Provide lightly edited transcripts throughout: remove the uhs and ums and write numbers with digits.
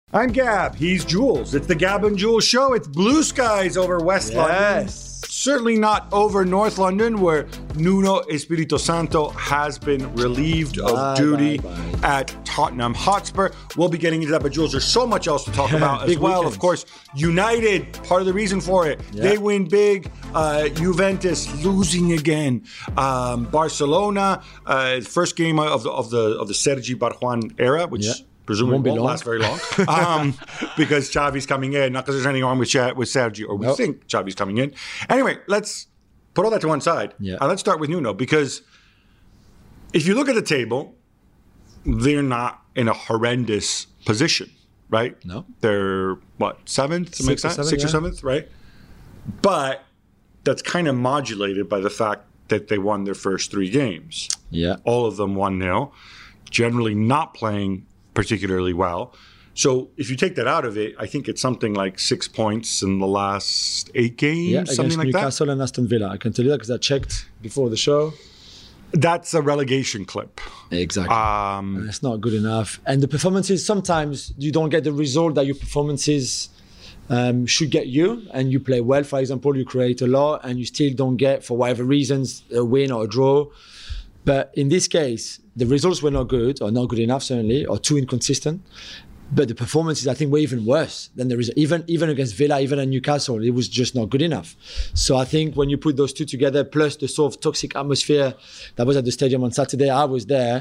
I'm Gab. He's Jules. It's the Gab and Jules show. It's blue skies over West London. Certainly not over North London, where Nuno Espirito Santo has been relieved of duty at Tottenham Hotspur. We'll be getting into that, but Jules, there's so much else to talk about as well. Weekends. Of course, United, part of the reason for it. Yeah. They win big. Juventus losing again. Barcelona, first game of the Sergi Barjuan era, which... Yeah. Presumably won't last very long because Xavi's coming in. Not because there's anything wrong with Sergi, or we think Xavi's coming in. Anyway, let's put all that to one side. Yeah. And let's start with Nuno, because if you look at the table, they're not in a horrendous position, right? No. They're, seventh? Sixth or seventh, right? But that's kind of modulated by the fact that they won their first three games. Yeah. All of them 1-0. Generally not playing particularly well. So if you take that out of it, I think it's something like 6 points in the last 8 games, something like Newcastle that. Newcastle and Aston Villa. I can tell you that because I checked before the show. That's a relegation clip. Exactly. And it's not good enough. And the performances, sometimes you don't get the result that your performances should get you, and you play well. For example, you create a lot and you still don't get, for whatever reasons, a win or a draw. But in this case, the results were not good, or not good enough, certainly, or too inconsistent. But the performances, I think, were even worse than the result. Even against Villa, even at Newcastle, it was just not good enough. So I think when you put those two together, plus the sort of toxic atmosphere that was at the stadium on Saturday, I was there,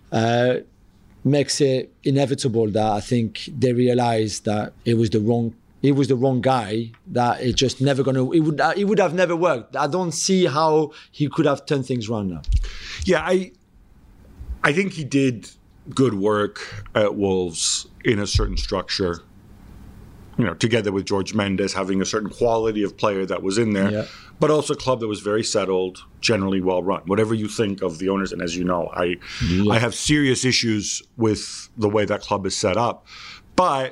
makes it inevitable that I think they realised that it was the wrong guy, that it just never it would have never worked. I don't see how he could have turned things around now. Yeah, I think he did good work at Wolves in a certain structure, together with George Mendes, having a certain quality of player that was in there, but also a club that was very settled, generally well run. Whatever you think of the owners, and as you know, I have serious issues with the way that club is set up, but,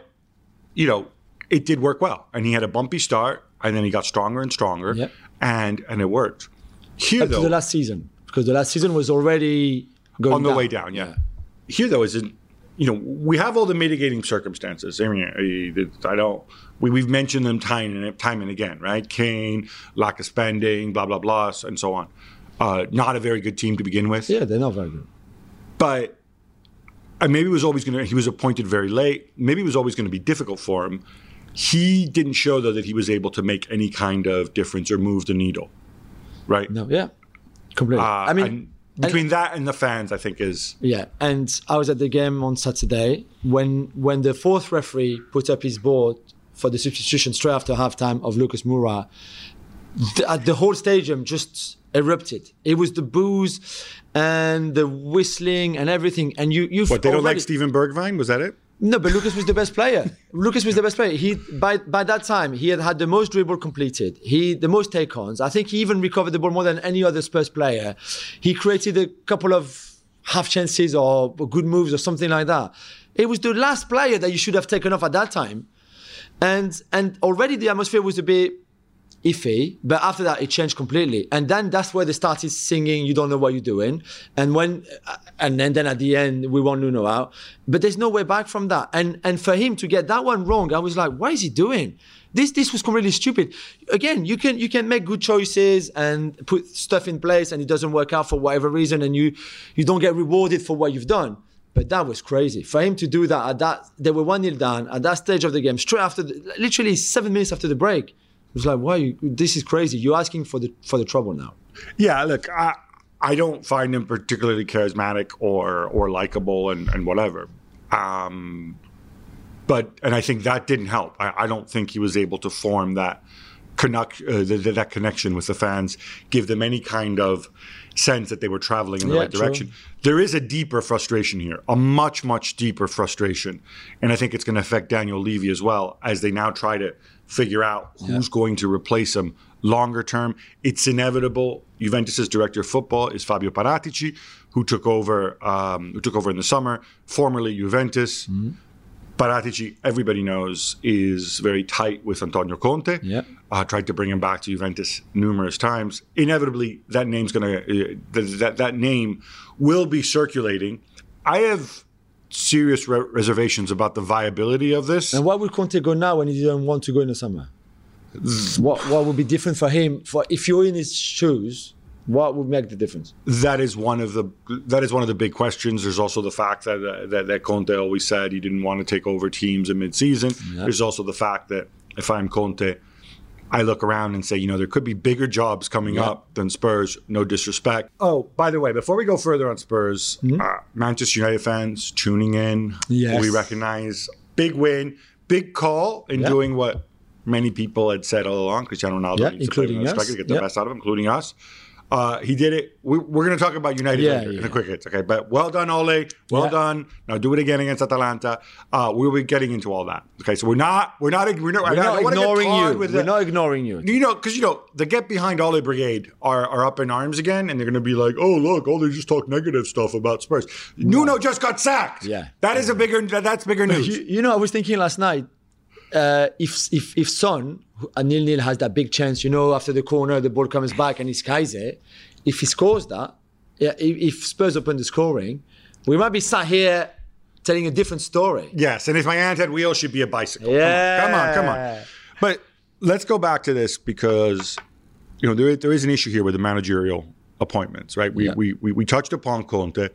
it did work well. And he had a bumpy start, and then he got stronger and stronger, and it worked. Here, up to the last season, because the last season was already going on the way down, yeah. Here, though, we have all the mitigating circumstances. I mean, we've mentioned them time and again, right? Kane, lack of spending, blah, blah, blah, and so on. Not a very good team to begin with. Yeah, they're not very good. But maybe he was appointed very late. Maybe it was always going to be difficult for him. He didn't show, though, that he was able to make any kind of difference or move the needle, right? No, yeah, completely. Between that and the fans, I think is... Yeah, and I was at the game on Saturday when the fourth referee put up his board for the substitution straight after halftime of Lucas Moura. The whole stadium just erupted. It was the boos and the whistling and everything. And What, they don't like Steven Bergwijn? Was that it? No, but Lucas was the best player. He by that time he had the most dribble completed. The most take-ons. I think he even recovered the ball more than any other Spurs player. He created a couple of half chances or good moves or something like that. It was the last player that you should have taken off at that time, and already the atmosphere was a bit iffy, but after that it changed completely, and then that's where they started singing "You Don't Know What You're Doing," and then at the end we want Nuno out, but there's no way back from that. And for him to get that one wrong, I was like, what is he doing? This was completely stupid. Again, you can make good choices and put stuff in place, and it doesn't work out for whatever reason, and you don't get rewarded for what you've done. But that was crazy for him to do that. They were 1-0 down at that stage of the game, straight after, literally 7 minutes after the break. It was like, this is crazy. You're asking for the trouble now. Yeah, look, I don't find him particularly charismatic or likable and whatever. But I think that didn't help. I don't think he was able to form that connection with the fans, give them any kind of sense that they were traveling in the right direction. True. There is a deeper frustration here, a much, much deeper frustration. And I think it's going to affect Daniel Levy as well, as they now try to figure out who's going to replace him longer term. It's inevitable. Juventus' director of football is Fabio Paratici, who took over in the summer, formerly Juventus. Mm-hmm. Paratici, everybody knows, is very tight with Antonio Conte. Yeah. Tried to bring him back to Juventus numerous times. Inevitably, that name will be circulating. I have serious reservations about the viability of this. And why would Conte go now when he didn't want to go in the summer? What would be different for him? For if you're in his shoes, what would make the difference? That is one of the big questions. There's also the fact that Conte always said he didn't want to take over teams in mid-season. Yeah. There's also the fact that if I'm Conte, I look around and say, there could be bigger jobs coming up than Spurs. No disrespect. Oh, by the way, before we go further on Spurs, Manchester United fans tuning in, we recognize big win, big call in doing what many people had said all along. Cristiano Ronaldo needs including to us, to get the best out of him, including us. He did it. We're going to talk about United later in the quick hits, okay? But well done, Ole. Well done. Now do it again against Atalanta. We'll be getting into all that, okay? So we're not ignoring you. We're not ignoring you. Because the Get Behind Ole Brigade are up in arms again, and they're going to be like, oh look, Ole just talk negative stuff about Spurs. Nuno just got sacked. Yeah, that's bigger news. I was thinking last night. If Son, a 0-0 has that big chance, after the corner, the ball comes back and he skies it. If he scores that, if Spurs open the scoring, we might be sat here telling a different story. Yes, and if my aunt had wheels, she'd be a bicycle. Yeah. Come on. But let's go back to this because, there is an issue here with the managerial appointments, right? We touched upon Conte.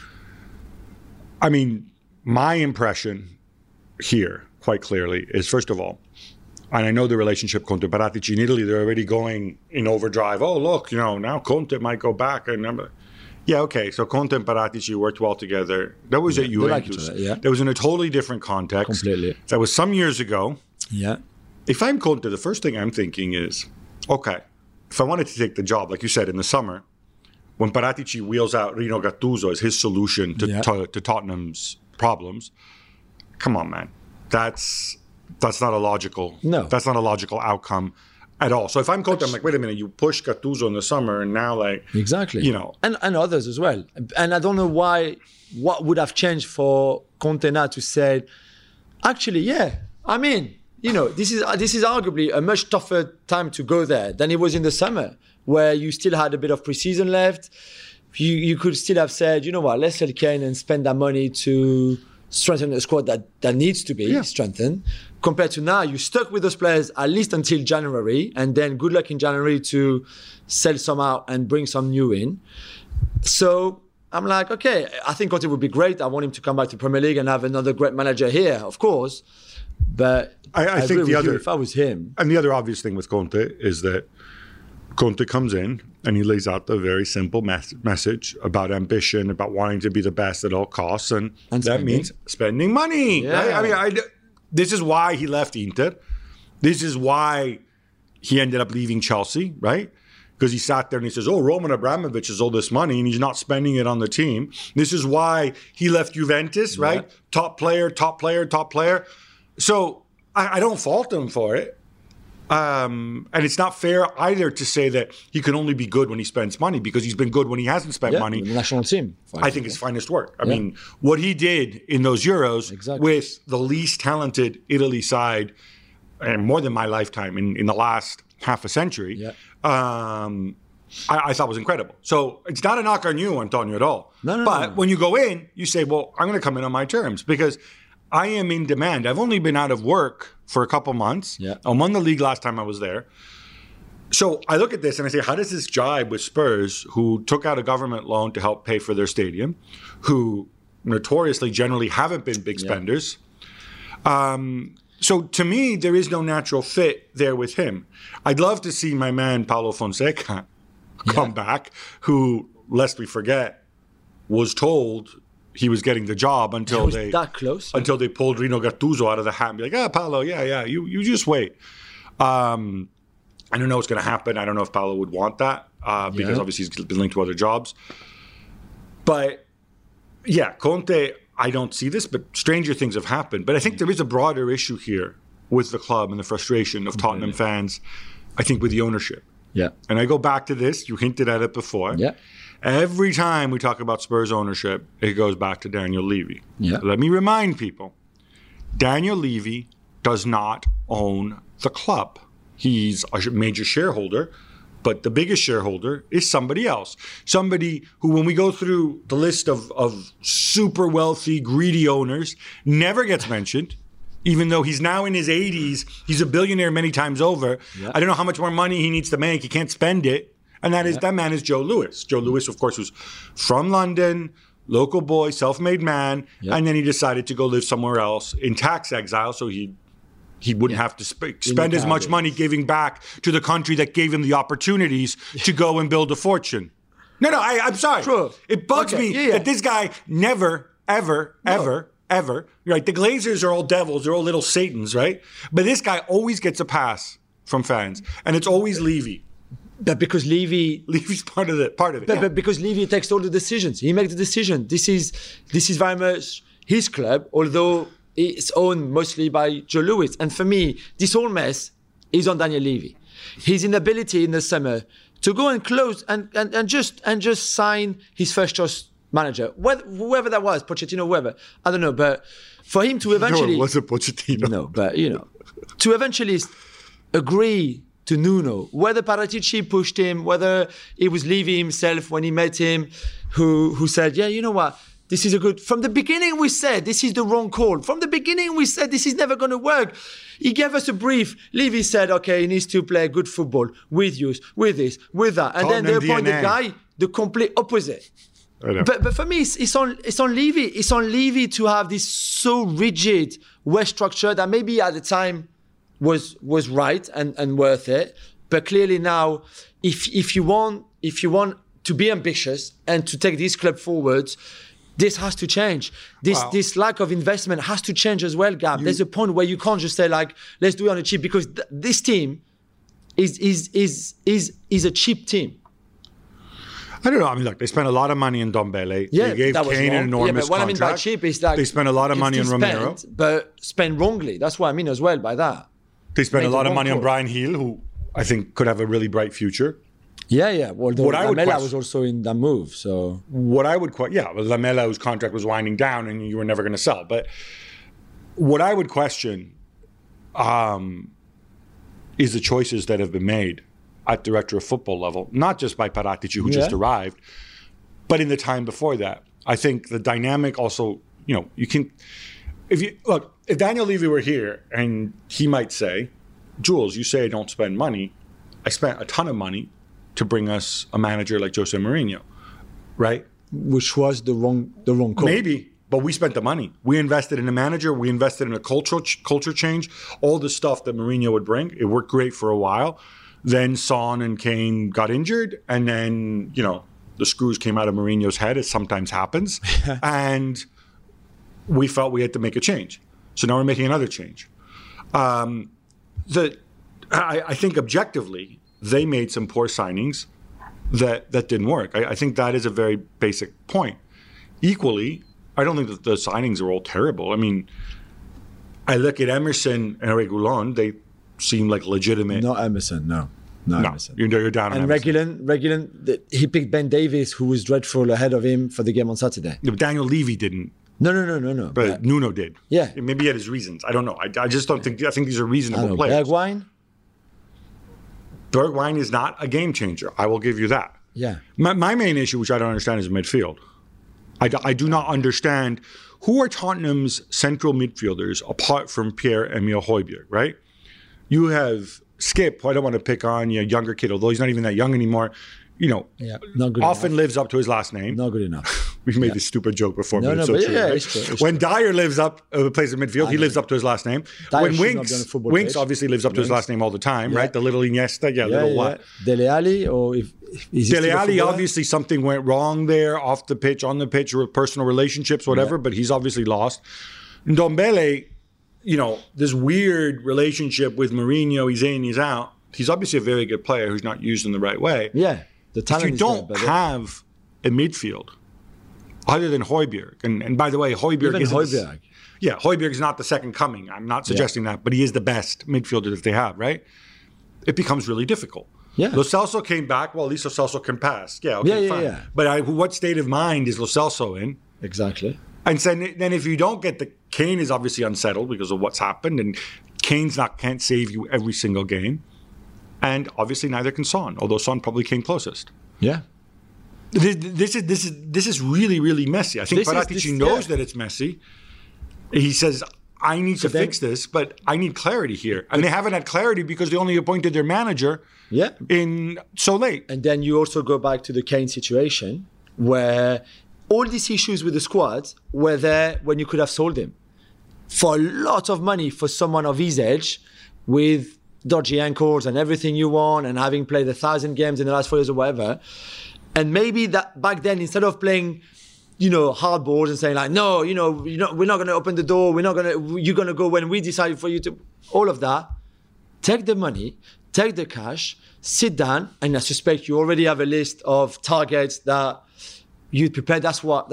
I mean, my impression here, quite clearly, is first of all, and I know the relationship Conte Paratici in Italy, they're already going in overdrive. Oh, look, now Conte might go back. So Conte and Paratici worked well together. That was at Juventus. That was in a totally different context. Completely. That was some years ago. Yeah. If I'm Conte, the first thing I'm thinking is, okay, if I wanted to take the job, like you said, in the summer, when Paratici wheels out Rino Gattuso as his solution to Tottenham's problems, come on, man. That's not a logical. No, that's not a logical outcome at all. So if I'm Conte, I'm like, wait a minute, you pushed Gattuso in the smer, and now exactly, and others as well. And I don't know what would have changed for Conte now to say, actually, this is arguably a much tougher time to go there than it was in the summer, where you still had a bit of preseason left. You could still have said, let's sell Kane and spend that money to strengthen a squad that needs to be strengthened. Compared to now, you're stuck with those players at least until January, and then good luck in January to sell some out and bring some new in. So I'm like, okay, I think Conte would be great. I want him to come back to Premier League and have another great manager here, of course. But I think if I was him. And the other obvious thing with Conte is that Conte comes in and he lays out the very simple message about ambition, about wanting to be the best at all costs, and that means spending money. Yeah. Right? I mean, this is why he left Inter. This is why he ended up leaving Chelsea, right? Because he sat there and he says, oh, Roman Abramovich has all this money and he's not spending it on the team. This is why he left Juventus, right? Top player. So I don't fault him for it. And it's not fair either to say that he can only be good when he spends money, because he's been good when he hasn't spent money. The national team. I think his finest work. I mean, what he did in those Euros with the least talented Italy side, and more than my lifetime in the last half a century, I thought was incredible. So it's not a knock on you, Antonio, at all. But when you go in, you say, well, I'm going to come in on my terms, because I am in demand. I've only been out of work for a couple months. I won the league last time I was there. So I look at this and I say, how does this jibe with Spurs, who took out a government loan to help pay for their stadium, who notoriously generally haven't been big spenders? So to me, there is no natural fit there with him. I'd love to see my man Paulo Fonseca come back, who, lest we forget, was told he was getting the job until they pulled Rino Gattuso out of the hat and be like, Paolo, you just wait. I don't know what's going to happen. I don't know if Paolo would want that because obviously he's been linked to other jobs. But Conte, I don't see this, but stranger things have happened. But I think there is a broader issue here with the club and the frustration of Tottenham fans, I think, with the ownership. And I go back to this. You hinted at it before. Every time we talk about Spurs ownership, it goes back to Daniel Levy. Let me remind people, Daniel Levy does not own the club. He's a major shareholder, But the biggest shareholder is somebody else. Somebody who, when we go through the list of super wealthy, greedy owners, never gets mentioned. Even though he's now in his 80s, he's a billionaire many times over. Yeah. I don't know how much more money he needs to make. He can't spend it. And that man is Joe Louis. Joe Louis, of course, was from London, local boy, self-made man. Yeah. And then he decided to go live somewhere else in tax exile so he wouldn't have to spend as much money giving back to the country that gave him the opportunities to go and build a fortune. No, I'm sorry. True. It bugs me that this guy never, ever, right? The Glazers are all devils. They're all little Satans, right? But this guy always gets a pass from fans. And it's always Levy. But because Levy's part of it. But because Levy takes all the decisions. He makes the decision. This is very much his club, although it's owned mostly by Joe Louis. And for me, this whole mess is on Daniel Levy. His inability in the summer to go and close and just sign his first choice manager, whoever that was, Pochettino, whoever, I don't know, but for him to eventually... No, it wasn't Pochettino. No, but, to eventually agree to Nuno, whether Paratici pushed him, whether it was Levy himself when he met him, who said, yeah, you know what, this is a good... From the beginning we said, this is the wrong call. From the beginning we said, this is never going to work. He gave us a brief. Levy said, okay, he needs to play good football with youth, with this, with that. And then they appoint the guy, the complete opposite. But for me, it's on Levy. It's on Levy to have this so rigid way structure that maybe at the time was right and worth it. But clearly now, if you want to be ambitious and to take this club forwards, this has to change. This lack of investment has to change as well, Gab. There's a point where you can't just say like, let's do it on a cheap, because this team is a cheap team. I don't know. I mean, look, they spent a lot of money in Ndombele. Yeah, they gave Kane an enormous contract. What I mean by cheap is like... They spent a lot of money on Romero. But spent wrongly. That's what I mean as well by that. They spent a lot of money on Brian Hill, who I think could have a really bright future. Yeah. Well, Lamela was also in that move, so... Lamela, whose contract was winding down and you were never going to sell. But what I would question is the choices that have been made at director of football level, not just by Paratici, who just arrived, but in the time before that. I think the dynamic also, you can... If Daniel Levy were here and he might say, Jules, you say I don't spend money. I spent a ton of money to bring us a manager like Jose Mourinho, right? Which was the wrong call. Maybe, but we spent the money. We invested in a manager. We invested in a culture change. All the stuff that Mourinho would bring. It worked great for a while. Then Son and Kane got injured, and then, the screws came out of Mourinho's head, as sometimes happens, and we felt we had to make a change. So now we're making another change. I think objectively, they made some poor signings that didn't work. I think that is a very basic point. Equally, I don't think that the signings are all terrible. I mean, I look at Emerson and Reguilon, they seem like legitimate. Not Emerson, no. Emerson. You're down on Emerson. And Reguilon, he picked Ben Davies, who was dreadful, ahead of him for the game on Saturday. Yeah, but Daniel Levy didn't. No. But Nuno did. Yeah. Maybe he had his reasons. I don't know. I just don't think... I think these are reasonable players. Bergwijn is not a game changer. I will give you that. Yeah. My main issue, which I don't understand, is midfield. I do not understand who are Tottenham's central midfielders apart from Pierre-Emile Højbjerg, right? You have Skip, who I don't want to pick on, younger kid, although he's not even that young anymore. Not good often enough. Lives up to his last name. Not good enough. We've made this stupid joke before, but it's so true. Right? It's true. When Dyer plays in midfield, he lives up to his last name. When Winks obviously lives up to his last name all the time, right? The little Iniesta, what? Dele Alli, or if Dele Alli, obviously something went wrong there, off the pitch, on the pitch, or personal relationships, whatever. But he's obviously lost. Ndombele, this weird relationship with Mourinho. He's in, he's out. He's obviously a very good player who's not used in the right way. Yeah. The talent you don't have a midfield other than Højbjerg. And by the way, Højbjerg is not the second coming. I'm not suggesting that, but he is the best midfielder that they have, right? It becomes really difficult. Yeah. Lo Celso came back. Well, at least Lo Celso can pass. Fine. Yeah. But what state of mind is Lo Celso in? Exactly. And so then if you don't get Kane is obviously unsettled because of what's happened, and Kane's can't save you every single game. And obviously neither can Son, although Son probably came closest. Yeah. This is really, really messy. I think Paratici knows that it's messy. He says, I need to fix this, but I need clarity here. And they haven't had clarity because they only appointed their manager in so late. And then you also go back to the Kane situation where all these issues with the squad were there when you could have sold him for a lot of money for someone of his age with dodgy ankles and everything you want and having played 1,000 games in the last 4 years or whatever. And maybe that back then, instead of playing, hard balls and saying like, no, we're not going to open the door. You're going to go when we decide for you to, all of that. Take the money, take the cash, sit down. And I suspect you already have a list of targets that you'd prepare. That's what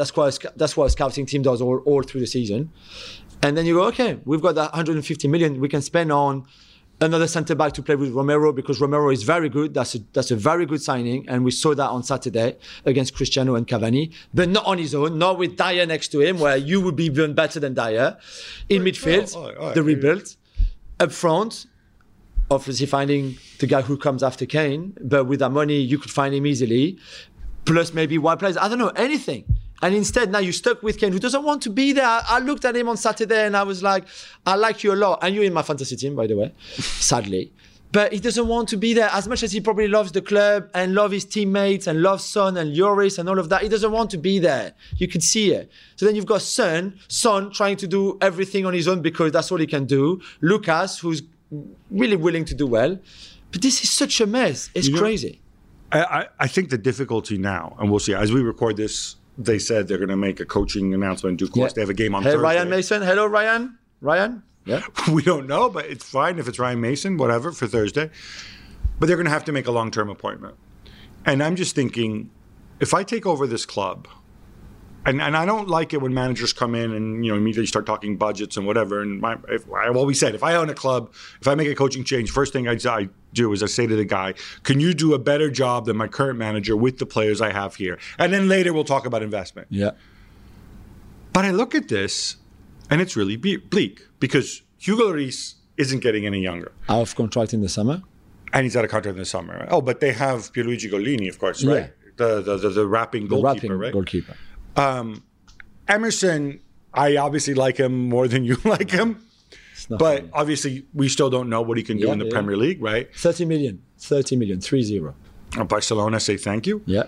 a scouting team does all through the season. And then you go, okay, we've got that 150 million we can spend on another centre-back to play with Romero because Romero is very good. That's a very good signing. And we saw that on Saturday against Cristiano and Cavani. But not on his own, not with Dyer next to him, where you would be even better than Dyer. In midfield, the rebuild. Up front, obviously finding the guy who comes after Kane. But with that money, you could find him easily. Plus maybe wide players. I don't know, anything. And instead, now you're stuck with Kane, who doesn't want to be there. I looked at him on Saturday and I was like, I like you a lot. And you're in my fantasy team, by the way, sadly. But he doesn't want to be there as much as he probably loves the club and loves his teammates and loves Son and Lloris and all of that. He doesn't want to be there. You could see it. So then you've got Son trying to do everything on his own because that's all he can do. Lucas, who's really willing to do well. But this is such a mess. It's crazy. I think the difficulty now, and we'll see, as we record this, they said they're going to make a coaching announcement in due course. They have a game on Thursday. Ryan Mason. Hello, Ryan. Ryan? Yeah. We don't know, but it's fine if it's Ryan Mason, whatever, for Thursday. But they're going to have to make a long-term appointment. And I'm just thinking, if I take over this club, and I don't like it when managers come in and immediately start talking budgets and whatever. And I've always said, if I own a club, if I make a coaching change, first thing I do is I say to the guy, can you do a better job than my current manager with the players I have here? And then later we'll talk about investment. Yeah. But I look at this and it's really bleak because Hugo Lloris isn't getting any younger. Out of contract in the summer. And he's out of contract in the summer. Oh, but they have Pierluigi Gollini, of course, right? Yeah. The rapping goalkeeper, right? Goalkeeper. Emerson, I obviously like him more than you like him. But obviously, we still don't know what he can do in the Premier League, right? 30 million, 3-0. Barcelona say thank you. Yeah.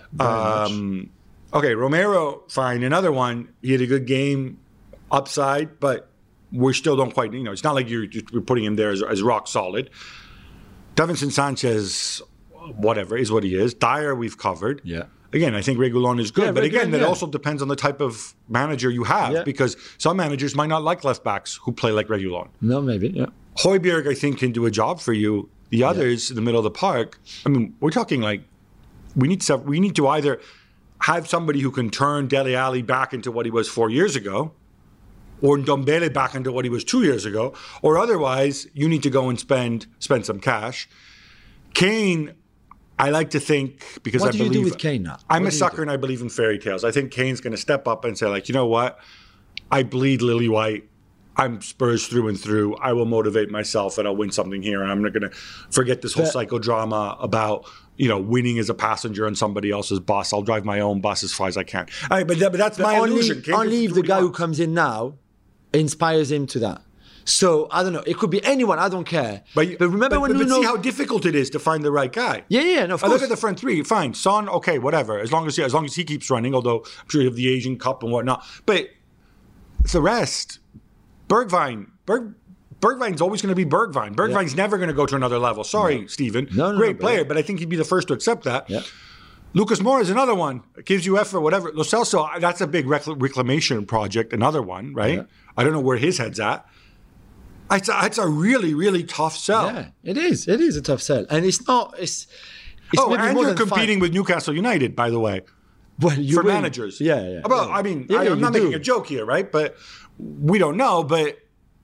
Okay, Romero, fine. Another one, he had a good game, upside, but we still don't quite, it's not like you're putting him there as rock solid. Davinson Sanchez, whatever, is what he is. Dyer, we've covered. Yeah. Again, I think Reguilón is good. But again, that also depends on the type of manager you have because some managers might not like left backs who play like Reguilón. No, maybe, yeah. Højbjerg, I think, can do a job for you. The others in the middle of the park, I mean, we're talking like we need to either have somebody who can turn Dele Alli back into what he was 4 years ago or Ndombele back into what he was 2 years ago, or otherwise you need to go and spend some cash. Kane, I like to think because what do you do with Kane now? I'm a sucker and I believe in fairy tales. I think Kane's going to step up and say, like, you know what? I bleed lily white. I'm Spurs through and through. I will motivate myself and I'll win something here. And I'm not going to forget this whole psychodrama about, winning as a passenger on somebody else's bus. I'll drive my own bus as far as I can. All right, but that's my illusion. Only if the guy who comes in now inspires him to that. So, I don't know. It could be anyone. I don't care. But remember when you know... see how difficult it is to find the right guy. Yeah, no, of course. Look at the front three. Fine. Son, okay, whatever. As long as he keeps running, although I'm sure you have the Asian Cup and whatnot. But the rest, Bergwijn's always going to be Bergwijn. Bergwijn's never going to go to another level. Sorry, Stephen. No, great player, but I think he'd be the first to accept that. Yeah. Lucas Moura is another one. It gives you effort, whatever. Lo Celso, that's a big reclamation project. Another one, right? Yeah. I don't know where his head's at. It's a really, really tough sell. Yeah, it is. It is a tough sell. And it's not... It's and you're competing with Newcastle United, by the way. Well, for managers. Yeah. Well, I mean, I'm not making a joke here, right? But we don't know. But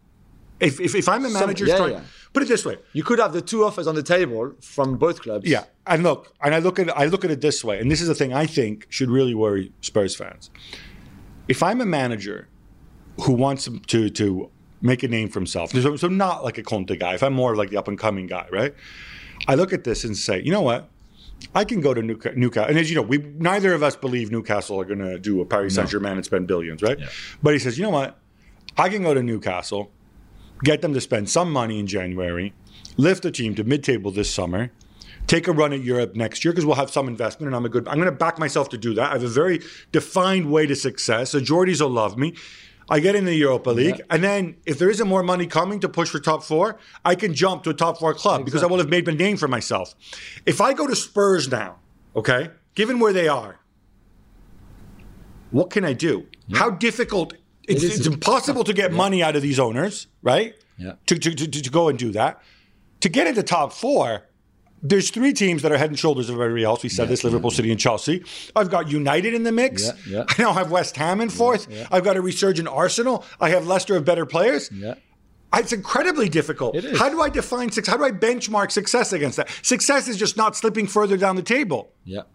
if I'm a manager... Put it this way. You could have the two offers on the table from both clubs. Yeah. And I look at it this way. And this is the thing I think should really worry Spurs fans. If I'm a manager who wants to make a name for himself, so not like a Conte guy, if I'm more like the up-and-coming guy, right? I look at this and say, you know what? I can go to Newcastle. And as you know, neither of us believe Newcastle are going to do a Paris Saint-Germain and spend billions, right? Yeah. But he says, you know what? I can go to Newcastle, get them to spend some money in January, lift the team to mid-table this summer, take a run at Europe next year because we'll have some investment, and I'm going to back myself to do that. I have a very defined way to success. The Geordies will love me. I get in the Europa League, and then if there isn't more money coming to push for top 4, I can jump to a top 4 club because I will have made a name for myself. If I go to Spurs now, okay, given where they are, what can I do? Yeah. How difficult? It's impossible to get money out of these owners, right? Yeah. To go and do that. To get into top 4, there's 3 teams that are head and shoulders of everybody else. We said this, Liverpool, City, and Chelsea. I've got United in the mix. I now have West Ham in 4th. I've got a resurgent Arsenal. I have Leicester of better players. It's incredibly difficult. It is. How do I define success? How do I benchmark success against that? Success is just not slipping further down the table.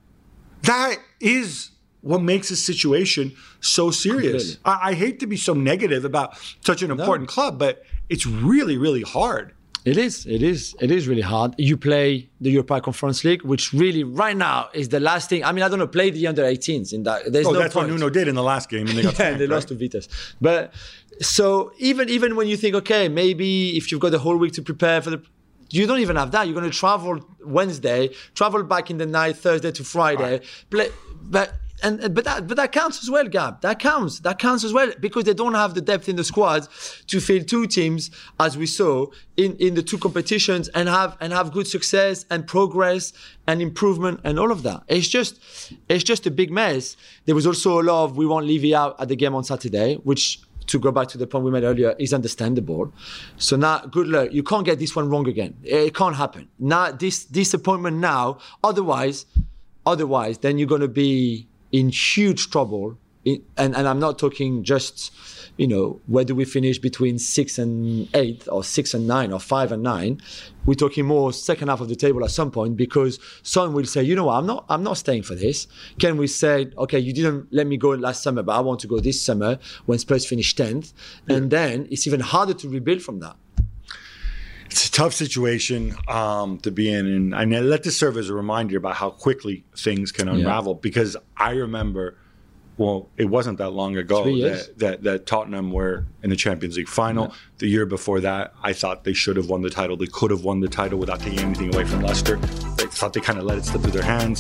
That is what makes this situation so serious. I hate to be so negative about such an important club, but it's really, really hard. It is really hard. You play the Europa Conference League, which really right now is the last thing. I mean, I don't know, play the under-18s in that. There's no that's point. What Nuno did in the last game, and they got they lost to Vitesse. But so even when you think, okay, maybe if you've got the whole week to prepare for you don't even have that. You're going to travel Wednesday, travel back in the night, Thursday to Friday, play, but that counts as well, Gab. That counts as well because they don't have the depth in the squad to field 2 teams, as we saw in the 2 competitions, and have good success and progress and improvement and all of that. It's just a big mess. There was also a lot of we want Levy out at the game on Saturday, which, to go back to the point we made earlier, is understandable. So now, good luck. You can't get this one wrong again. It can't happen. Now, this disappointment now. Otherwise, then you're going to be in huge trouble, and I'm not talking just, where do we finish between 6 and 8 or 6 and 9 or 5 and 9? We're talking more second half of the table at some point because someone will say, you know what, I'm not staying for this. Can we say, okay, you didn't let me go last summer, but I want to go this summer when Spurs finish 10th, and then it's even harder to rebuild from that. It's a tough situation to be in, and I let this serve as a reminder about how quickly things can unravel. Because I remember, it wasn't that long ago that Tottenham were in the Champions League final. Yeah. The year before that, I thought they should have won the title. They could have won the title without taking anything away from Leicester. I thought they kind of let it slip through their hands.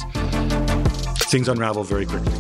Things unravel very quickly.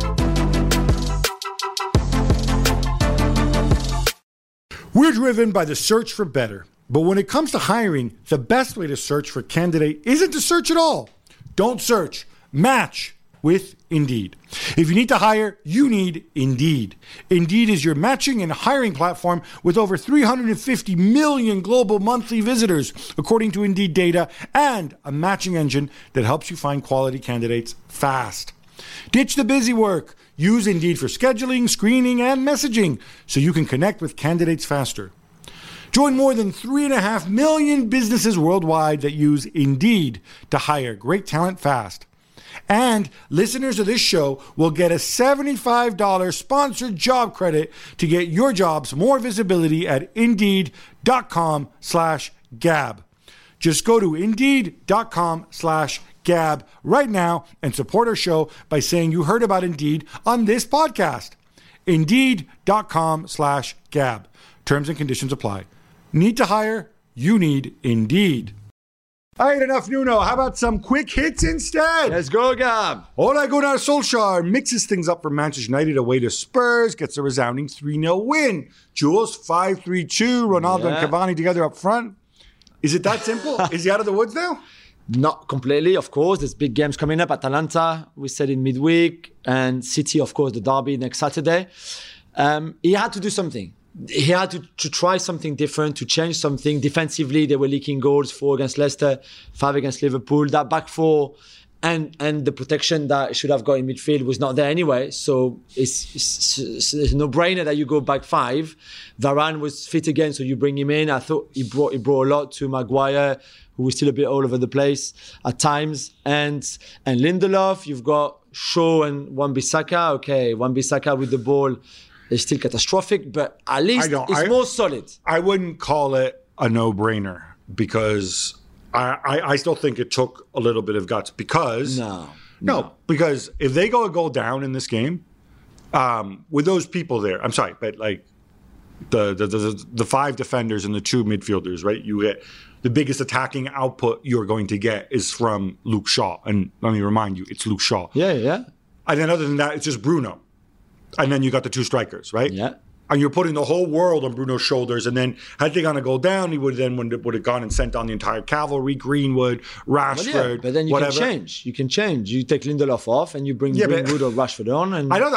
We're driven by the search for better. But when it comes to hiring, the best way to search for a candidate isn't to search at all. Don't search. Match with Indeed. If you need to hire, you need Indeed. Indeed is your matching and hiring platform with over 350 million global monthly visitors, according to Indeed data, and a matching engine that helps you find quality candidates fast. Ditch the busy work. Use Indeed for scheduling, screening, and messaging so you can connect with candidates faster. Join more than 3.5 million businesses worldwide that use Indeed to hire great talent fast. And listeners of this show will get a $75 sponsored job credit to get your jobs more visibility at Indeed.com/Gab. Just go to Indeed.com/Gab right now and support our show by saying you heard about Indeed on this podcast. Indeed.com/Gab. Terms and conditions apply. Need to hire? You need Indeed. All right, enough Nuno. How about some quick hits instead? Let's go, Gab. Ole Gunnar Solskjaer mixes things up for Manchester United away to Spurs, gets a resounding 3-0 win. Jules, 5-3-2, Ronaldo and Cavani together up front. Is it that simple? Is he out of the woods now? Not completely, of course. There's big games coming up. Atalanta, we said in midweek, and City, of course, the derby next Saturday. He had to do something. He had to try something different, to change something. Defensively, they were leaking goals, 4 against Leicester, 5 against Liverpool. That back 4 and the protection that should have got in midfield was not there anyway. So it's a no-brainer that you go back 5. Varane was fit again, so you bring him in. I thought he brought a lot to Maguire, who was still a bit all over the place at times. And Lindelof, you've got Shaw and Wan-Bissaka. Okay, Wan-Bissaka with the ball is still catastrophic, but at least it's more solid. I wouldn't call it a no-brainer because I still think it took a little bit of guts because because if they go a goal down in this game, with those people there, I'm sorry, but like the 5 defenders and the 2 midfielders, right? You get the biggest attacking output you're going to get is from Luke Shaw, and let me remind you, it's Luke Shaw. Yeah. And then other than that, it's just Bruno, and then you got the 2 strikers, right? Yeah. And you're putting the whole world on Bruno's shoulders. And then had they gone to go down, he would have gone and sent on the entire cavalry, Greenwood, Rashford, but then you whatever. can change. You can change. You take Lindelof off and you bring Greenwood or Rashford on. And I don't know.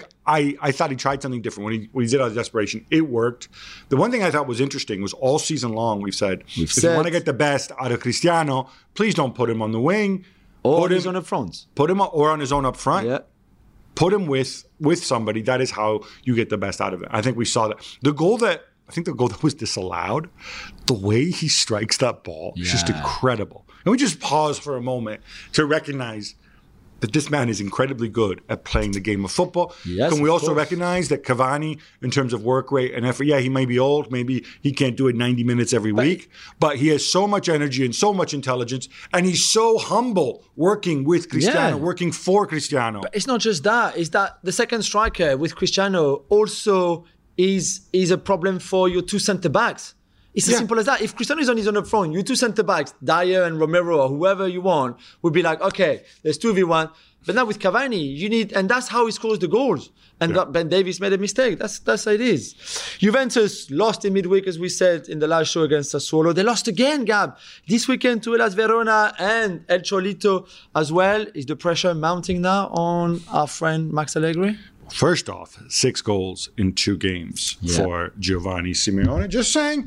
I thought he tried something different when he did out of desperation. It worked. The one thing I thought was interesting was all season long we've said if you want to get the best out of Cristiano, please don't put him on the wing. Or on his own up front. Put him or on his own up front. Yeah. Put him with somebody. That is how you get the best out of it. I think we saw that. The goal that was disallowed, the way he strikes that ball is just incredible. And we just pause for a moment to recognize that this man is incredibly good at playing the game of football. Yes, Can we also recognize that Cavani, in terms of work rate and effort, he may be old, maybe he can't do it 90 minutes every week, but he has so much energy and so much intelligence, and he's so humble working with Cristiano, working for Cristiano. But it's not just that. It's that the second striker with Cristiano also is a problem for your 2 centre-backs. It's as simple as that. If Cristiano is on his own up front, you 2 centre-backs, Dyer and Romero or whoever you want, would be like, okay, there's 2v1. But now with Cavani, you need, and that's how he scores the goals. And Ben Davies made a mistake. That's how it is. Juventus lost in midweek, as we said in the last show against Sassuolo. They lost again, Gab. This weekend to Hellas Verona and El Cholito as well. Is the pressure mounting now on our friend Max Allegri? First off, 6 goals in 2 games for Giovanni Simeone. Just saying.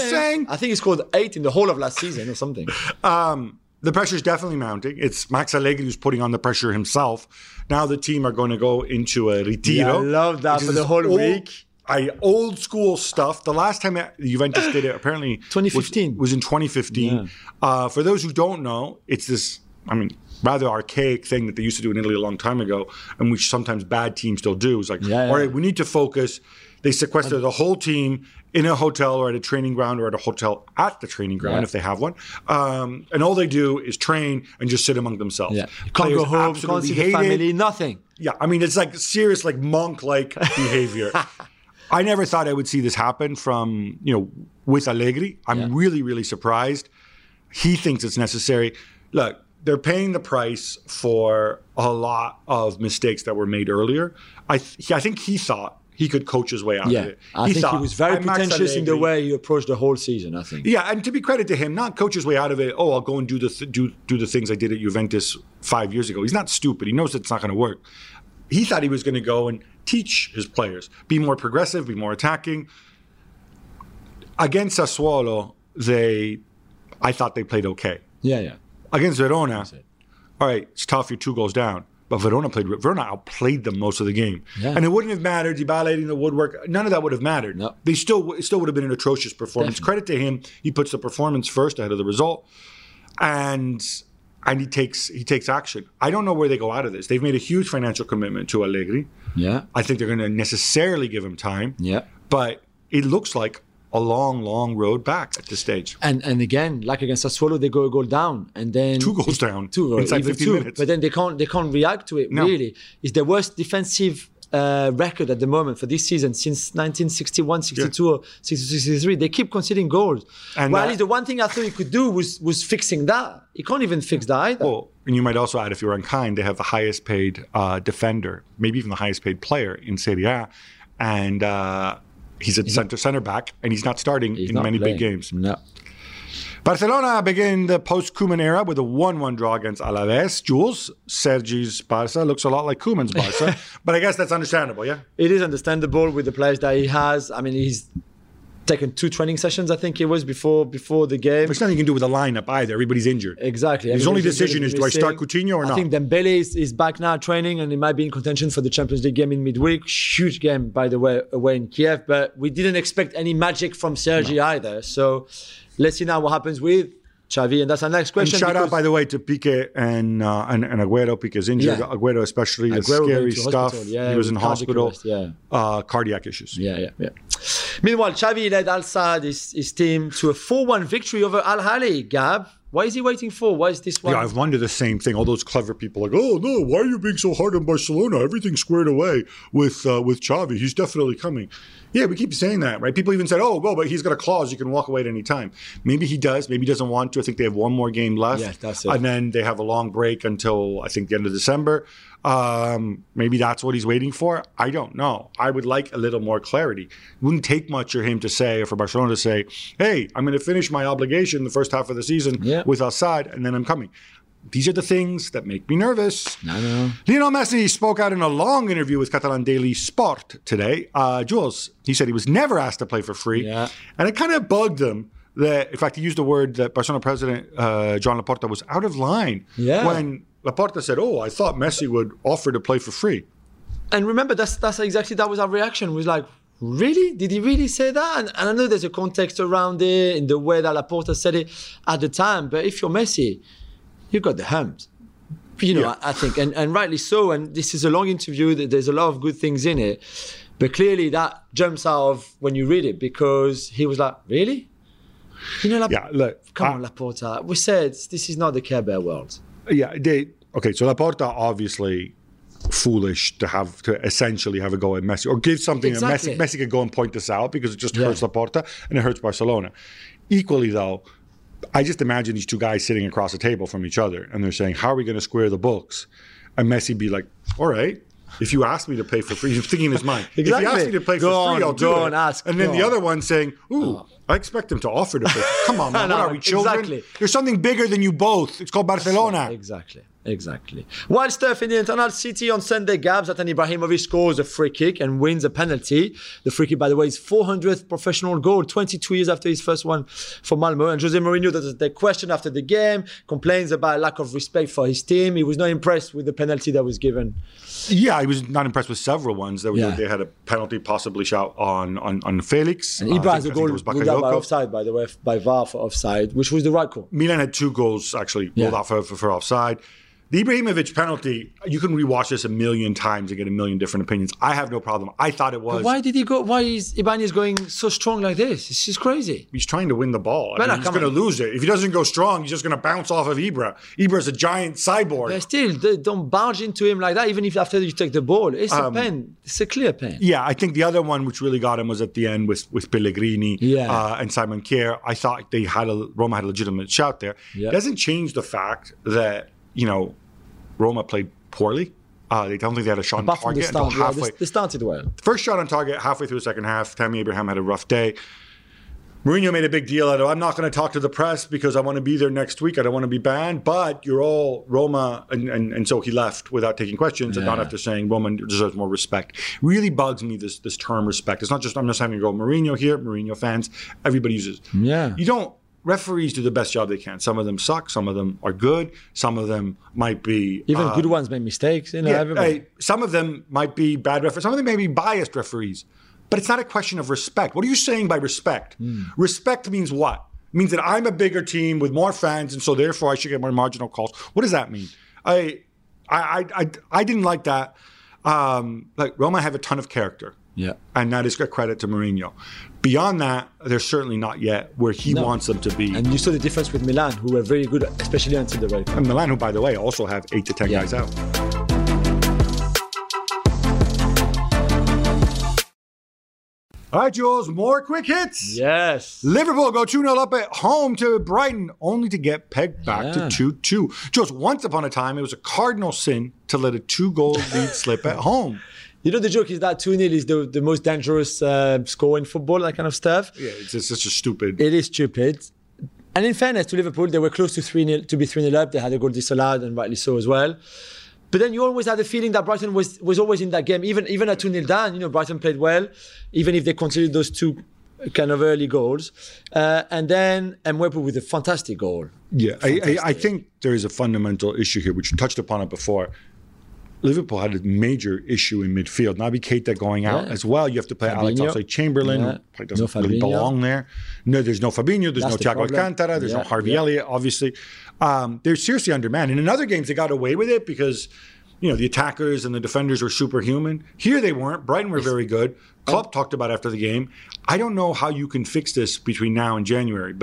I think he scored 8 in the whole of last season or something. The pressure is definitely mounting. It's Max Allegri who's putting on the pressure himself. Now the team are going to go into a retiro. Yeah, I love that for the whole week. Old school stuff. The last time Juventus did it, apparently 2015 was in 2015. For those who don't know, it's this, rather archaic thing that they used to do in Italy a long time ago, and which sometimes bad teams still do. It's like, all right, we need to focus. They sequester the whole team in a hotel or at a training ground or at a hotel at the training ground if they have one. And all they do is train and just sit among themselves. Yeah. Can't go home, can't see the family, nothing. Yeah, it's like serious, like monk-like behavior. I never thought I would see this happen from, with Allegri. I'm really, really surprised. He thinks it's necessary. Look, they're paying the price for a lot of mistakes that were made earlier. I think he thought he could coach his way out of it. I think he was very pretentious in the way he approached the whole season, I think. Yeah, and to be credit to him, not coach his way out of it, I'll go and do the things I did at Juventus 5 years ago. He's not stupid. He knows it's not going to work. He thought he was going to go and teach his players, be more progressive, be more attacking. Against Sassuolo, I thought they played okay. Yeah. Against Verona, all right, it's tough, you're 2 goals down. But Verona outplayed them most of the game. Yeah. And it wouldn't have mattered, Dybala hitting the woodwork. None of that would have mattered. No. They still would have been an atrocious performance. Definitely. Credit to him. He puts the performance first ahead of the result. And he takes action. I don't know where they go out of this. They've made a huge financial commitment to Allegri. Yeah. I think they're going to necessarily give him time. Yeah. But it looks like a long, long road back at this stage. And again, like against Sassuolo, they go a goal down, and then 2 goals down. 2 goals inside 15 minutes. But then they can't react to it. No. Really, it's the worst defensive record at the moment for this season since 1961, 62, or 62, 63. They keep conceding goals. And the one thing I thought he could do was fixing that. He can't even fix that either. Oh, and you might also add, if you're unkind, they have the highest paid defender, maybe even the highest paid player in Serie A, and. He's a center back, and he's not starting in many big games. No. Barcelona begin the post-Koeman era with a 1-1 draw against Alaves. Jules, Sergi's Barca looks a lot like Koeman's Barca, but I guess that's understandable, yeah? It is understandable with the players that he has. He's taken 2 training sessions, I think it was, before the game. There's nothing you can do with the lineup either. Everybody's injured. Exactly. His only decision is, do I start Coutinho or not? I think Dembele is back now training, and he might be in contention for the Champions League game in midweek. Huge game, by the way, away in Kiev. But we didn't expect any magic from Sergi either. So let's see now what happens with Xavi, and that's our next question. And shout out, by the way, to Piqué and Agüero. Piqué's injured. Yeah. Agüero especially. Scary stuff. Yeah, he was in hospital. Arrest, cardiac issues. Yeah. Meanwhile, Xavi led Al Sadd, his team, to a 4-1 victory over Al Ahly. Gab, Why is he waiting for? Why is this one? Yeah, I've wondered the same thing. All those clever people like, oh no, why are you being so hard on Barcelona? Everything's squared away with Xavi. He's definitely coming. Yeah, we keep saying that, right? People even said, oh, well, but he's got a clause. You can walk away at any time. Maybe he does. Maybe he doesn't want to. I think they have one more game left. Yeah, that's it. And then they have a long break until, I think, the end of December. Maybe that's what he's waiting for. I don't know. I would like a little more clarity. It wouldn't take much for him to say, or for Barcelona to say, hey, I'm going to finish my obligation the first half of the season with Al-Sadd, and then I'm coming. These are the things that make me nervous. No. Lionel Messi spoke out in a long interview with Catalan Daily Sport today. Jules, he said he was never asked to play for free. Yeah. And it kind of bugged him that, in fact, he used the word that Barcelona president Joan Laporta was out of line when Laporta said, oh, I thought Messi would offer to play for free. And remember, that was our reaction. It was like, really? Did he really say that? And I know there's a context around it in the way that Laporta said it at the time. But if you're Messi, you got the humps. I think, and rightly so. And this is a long interview. There's a lot of good things in it. But clearly that jumps out of when you read it, because he was like, really? Come on, Laporta. We said this is not the Care Bear world. Yeah, so Laporta obviously foolish to essentially have a go at Messi or give something that Messi could go and point this out, because it just hurts Laporta and it hurts Barcelona. Equally though, I just imagine these two guys sitting across a table from each other and they're saying, how are we going to square the books? And Messi be like, all right, if you ask me to play for free, he's thinking in his mind, if you ask me to play for free, I'll do it. And then the other one saying, ooh, I expect him to offer to play. Come on, man, what are we, children? Exactly. There's something bigger than you both. It's called Barcelona. Exactly. Wild stuff in the Internal City on Sunday. Gabs, Zlatan Ibrahimovic scores a free kick and wins a penalty. The free kick, by the way, is 400th professional goal, 22 years after his first one for Malmo. And Jose Mourinho, the question after the game, complains about lack of respect for his team. He was not impressed with the penalty that was given. Yeah, he was not impressed with several ones. They had a penalty possibly shot on Felix. And Ibra has a goal ruled out by offside, by the way, by VAR for offside, which was the right call. Milan had 2 goals actually ruled out for offside. The Ibrahimovic penalty, you can rewatch this a million times and get a million different opinions. I have no problem. I thought it was. But why did he go? Why is Ibanez going so strong like this? It's just crazy. He's trying to win the ball. He's going to lose it. If he doesn't go strong, he's just going to bounce off of Ibra. Ibra's a giant cyborg. But still, they don't barge into him like that, even if after you take the ball. It's a pen. It's a clear pen. Yeah, I think the other one which really got him was at the end with Pellegrini and Simon Kjær. I thought Roma had a legitimate shout there. It doesn't change the fact that, Roma played poorly. They don't think they had a shot on target until halfway. They started well. First shot on target halfway through the second half. Tammy Abraham had a rough day. Mourinho made a big deal out of, I'm not going to talk to the press because I want to be there next week. I don't want to be banned, but you're all Roma. And so he left without taking questions and not after saying Roma deserves more respect. Really bugs me, this term respect. It's not just, I'm just having to go Mourinho here, Mourinho fans. Everybody uses it. Yeah. Referees do the best job they can. Some of them suck. Some of them are good. Some of them might be... Even good ones make mistakes. Some of them might be bad referees. Some of them may be biased referees. But it's not a question of respect. What are you saying by respect? Respect means what? It means that I'm a bigger team with more fans, and so therefore I should get more marginal calls. What does that mean? I didn't like that. Roma have a ton of character. Yeah. And that is a credit to Mourinho. Beyond that, they're certainly not yet where he wants them to be. And you saw the difference with Milan, who were very good, especially until the red card. And Milan, who, by the way, also have 8 to 10 guys out. All right, Jules, more quick hits. Yes. Liverpool go 2-0 up at home to Brighton, only to get pegged back to 2-2. Jules, once upon a time, it was a cardinal sin to let a 2-goal lead slip at home. The joke is that 2-0 is the most dangerous score in football, that kind of stuff. Yeah, it's just stupid. It is stupid. And in fairness to Liverpool, they were close to 3-0 to be 3-0 up. They had a goal disallowed, and rightly so as well. But then you always had the feeling that Brighton was always in that game, even at 2-0 down. Brighton played well, even if they conceded those 2 kind of early goals. And then Mwepu with a fantastic goal. Yeah, I think there is a fundamental issue here, which you touched upon it before. Liverpool had a major issue in midfield. Naby Keita going out as well. You have to play Alex Oxlade-Chamberlain, who probably doesn't really belong there. No, there's no Fabinho. There's no Thiago Alcantara. There's no Harvey Elliott, obviously. They're seriously undermanned. And in other games, they got away with it because, the attackers and the defenders were superhuman. Here they weren't. Brighton were very good. Klopp talked about after the game. I don't know how you can fix this between now and January, but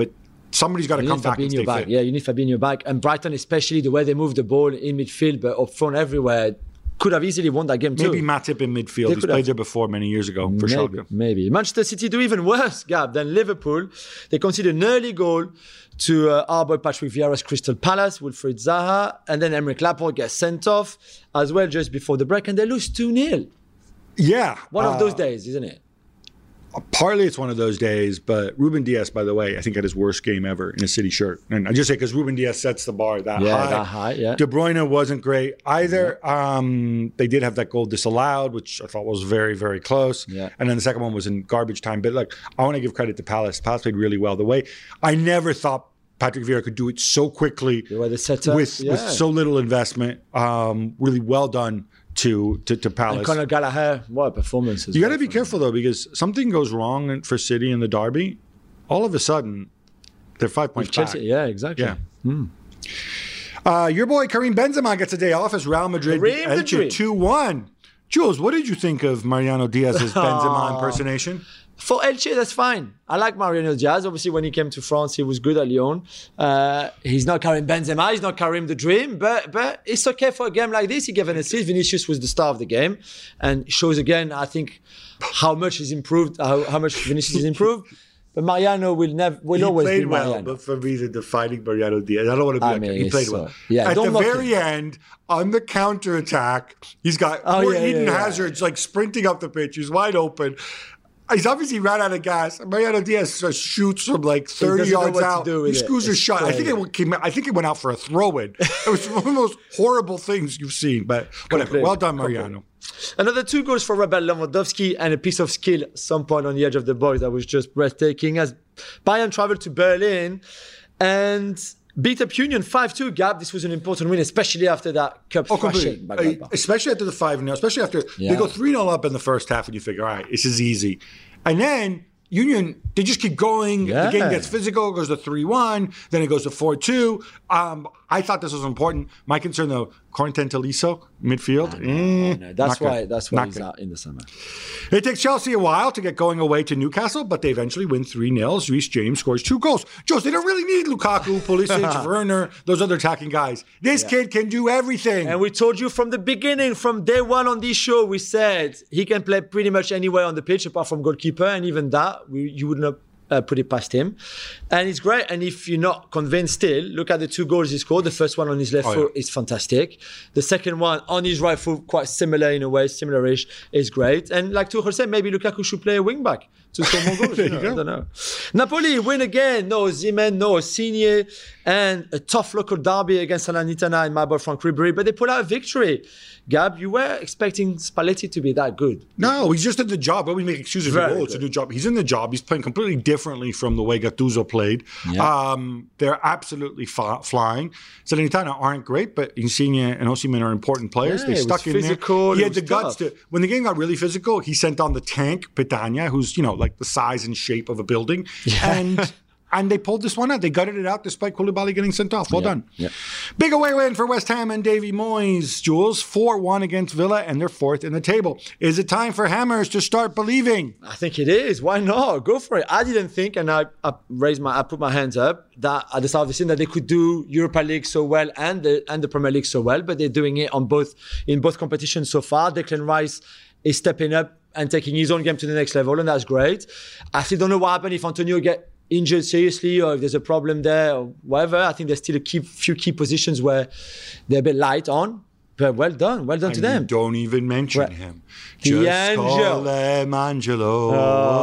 somebody's got to come back and stay back. fit. Yeah, you need Fabinho back. And Brighton, especially the way they move the ball in midfield, but up front everywhere, could have easily won that game too. Maybe Matip in midfield. He's played there before many years ago for Schalke. Maybe. Manchester City do even worse, Gab, than Liverpool. They conceded an early goal to our boy Patrick Vieira's Crystal Palace, Wilfried Zaha, and then Emerick Laporte gets sent off as well just before the break, and they lose 2-0. Yeah. One of those days, isn't it? Partly it's one of those days, but Ruben Dias, by the way, I think had his worst game ever in a City shirt. And I just say because Ruben Dias sets the bar that high. That high, yeah. De Bruyne wasn't great either. Yeah. They did have that goal disallowed, which I thought was very, very close. Yeah. And then the second one was in garbage time. But look, I want to give credit to Palace. Palace played really well. The way I never thought Patrick Vieira could do it so quickly with so little investment. Really well done to Palace. And Conor Gallagher, what a performance. You got to be careful, though, because something goes wrong for City in the derby. All of a sudden, they're 5 points back. Yeah, exactly. Yeah. Your boy Karim Benzema gets a day off as Real Madrid beat Elche 2-1. Jules, what did you think of Mariano Diaz's Benzema impersonation? For Elche, that's fine. I like Mariano Diaz. Obviously, when he came to France, he was good at Lyon. He's not Karim Benzema. He's not Karim the Dream. But it's okay for a game like this. He gave an assist. Vinicius was the star of the game. And shows again, I think, how much he's improved, how much Vinicius has improved. But Mariano will always be Mariano. Well, but for me, the defining Mariano Diaz. I don't want to be he played well. Yeah, at the very end, on the counter-attack, he's got Eden Hazard's like sprinting up the pitch. He's wide open. He's obviously ran out of gas. Mariano Diaz shoots from like 30 yards out. He screws a shot. I think it went out for a throw-in. It was one of the most horrible things you've seen. But whatever. Well done, Mariano. Another 2 goals for Robert Lewandowski and a piece of skill at some point on the edge of the box that was just breathtaking. As Bayern traveled to Berlin and beat up Union 5-2. Gab, this was an important win, especially after that cup thrashing. Especially after the 5-0, especially after they go 3-0 up in the first half and you figure, all right, this is easy. And then Union, they just keep going. The game gets physical, goes to 3-1, then it goes to 4-2. I thought this was important. My concern, though, Corentin Tolisso, midfield. No. That's why he's out in the summer. It takes Chelsea a while to get going away to Newcastle, but they eventually win 3-0. Reece James scores 2 goals. Joe, they don't really need Lukaku, Pulisic, Werner, those other attacking guys. This kid can do everything. And we told you from the beginning, from day one on this show, we said he can play pretty much anywhere on the pitch apart from goalkeeper, and even that, you would not put it past him. And it's great. And if you're not convinced still, look at the 2 goals he scored. The first one on his left foot is fantastic. The second one on his right foot, quite similar in a way, similar-ish, is great. And like Tuchel said, maybe Lukaku should play a wing-back to score more goals. I don't know. Napoli win again. No Osimhen, no Insigne, and a tough local derby against Salernitana and my boy Frank Ribery. But they pull out a victory. Gab, you were expecting Spalletti to be that good. No, he's just in the job. But we make excuses. It's a new job. He's in the job. He's playing completely differently from the way Gattuso played. Yeah. They're absolutely flying. Salernitana aren't great, but Insigne and Osimhen are important players. They stuck in physical, there. He had the guts to. When the game got really physical, he sent on the tank Petagna, who's like the size and shape of a building, and they pulled this one out. They gutted it out despite Koulibaly getting sent off. Well done. Yeah. Big away win for West Ham and Davy Moyes. Jules, 4-1 against Villa, and they're 4th in the table. Is it time for Hammers to start believing? I think it is. Why not? Go for it. I didn't think, and I put my hands up, that at the start of the season that they could do Europa League so well and the Premier League so well, but they're doing it in both competitions so far. Declan Rice is stepping up and taking his own game to the next level, and that's great. I still don't know what happened if Antonio get injured seriously or if there's a problem there or whatever. I think there's still few key positions where they're a bit light on. But well done to them. Don't even mention him. Just call him Angelo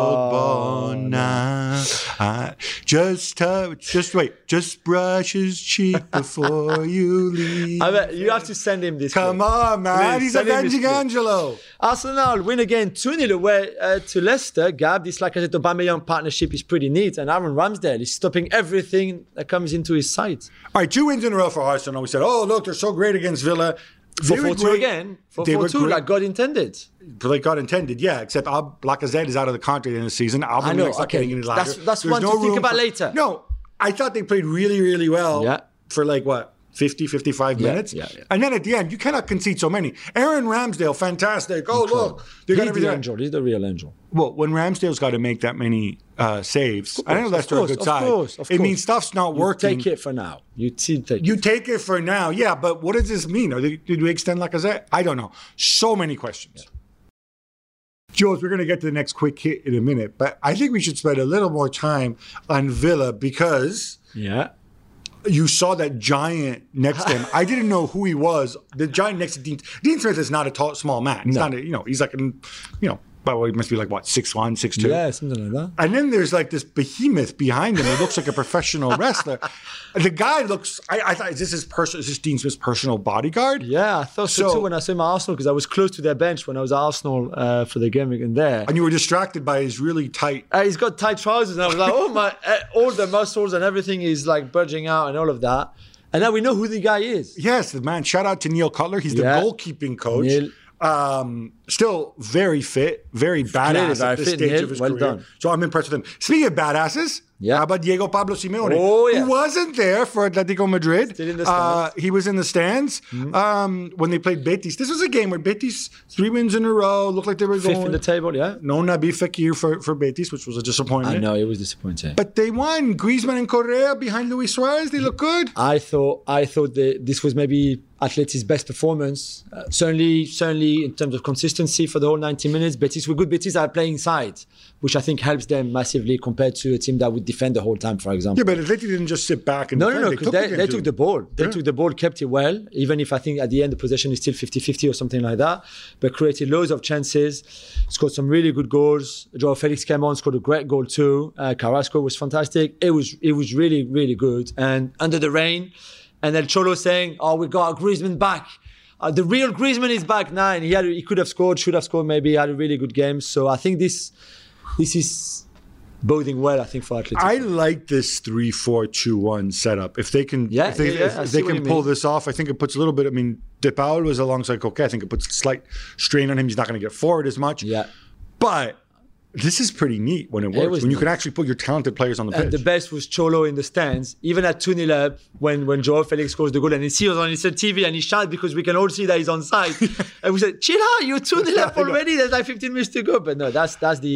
Ogbonna. Just wait. Just brush his cheek before you leave. I bet you have to send him this. Come on, man. Please, he's avenging Angelo. Arsenal win again 2-0 away to Leicester. Gab, this Lacazette Aubameyang partnership is pretty neat. And Aaron Ramsdale is stopping everything that comes into his sight. All right, 2 wins in a row for Arsenal. We said, look, they're so great against Villa. 4-4-2 again. 4-4-2, like God intended. Like God intended, yeah. Except Lacazette is out of the contract in the season. Aubameyang's not getting any ladder. That's one to think about later. No, I thought they played really, really well for 50, 55 minutes. Yeah. And then at the end, you cannot concede so many. Aaron Ramsdale, fantastic. Oh, look. He's the angel. He's the real angel. Well, when Ramsdale's got to make that many saves, I know that's to a good side. Of course. It means stuff's not working. Take it for now. You take it for now. Yeah, but what does this mean? Did we extend Lacazette? I don't know. So many questions. Yeah. Jules, we're going to get to the next quick hit in a minute, but I think we should spend a little more time on Villa because you saw that giant next to him. I didn't know who he was. The giant next to Dean. Dean Smith is not a small man. He's not. He's like by the way, he must be like what, 6'1", 6'2"? Yeah, something like that. And then there's like this behemoth behind him. He looks like a professional wrestler. The guy looks. I thought, is this Dean Smith's personal bodyguard? Yeah, I thought so too when I saw him at Arsenal because I was close to their bench when I was at Arsenal for the game in there. And you were distracted by his really tight. He's got tight trousers, and I was like, oh my! All the muscles and everything is like bulging out and all of that. And now we know who the guy is. Yes, man. Shout out to Neil Cutler. He's the goalkeeping coach. Neil. Still very fit, very badass at this stage of his career. Done. So I'm impressed with him. Speaking of badasses, how about Diego Pablo Simeone? Oh, yeah. Who wasn't there for Atletico Madrid. Still in the stands. He was in the stands when they played Betis. This was a game where Betis, 3 wins in a row, looked like they were going. Fifth in the table, yeah. No Naby Fekir for Betis, which was a disappointment. I know, it was disappointing. But they won. Griezmann and Correa behind Luis Suarez, they look good. I thought this was maybe Atleti's best performance. Certainly in terms of consistency for the whole 90 minutes. Betis were good. Betis are playing inside, which I think helps them massively compared to a team that would defend the whole time, for example. Yeah, but Atleti didn't just sit back and defend. No, because they took the ball. They took the ball, kept it well, even if I think at the end the possession is still 50-50 or something like that, but created loads of chances, scored some really good goals. Joao Felix came on, scored a great goal too. Carrasco was fantastic. It was really, really good. And under the rain, and then Cholo saying, oh, we got Griezmann back. The real Griezmann is back now, and he could have scored, should have scored maybe, had a really good game. So I think this is boding well, I think, for Atletico. I like this 3-4-2-1 setup. If they can, if they can pull this off, I think it puts a little bit. I mean, De Paul was alongside Coquet. I think it puts a slight strain on him. He's not going to get forward as much. Yeah, but this is pretty neat when it works. When you can actually put your talented players on the pitch. And the best was Cholo in the stands, even at 2-0 up, when Joao Felix scores the goal, and he sees us on his TV and he shouts because we can all see that he's onside. And we said, chill out, you're 2-0 up already. There's like 15 minutes to go. But no, that's